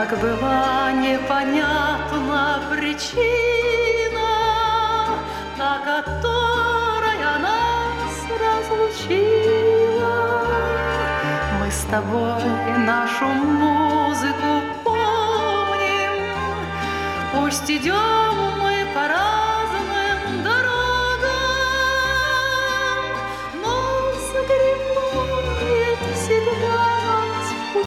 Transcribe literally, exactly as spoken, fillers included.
Как была непонятна причина, та, которая нас разлучила. Мы с тобой нашу музыку помним, пусть идем мы пора.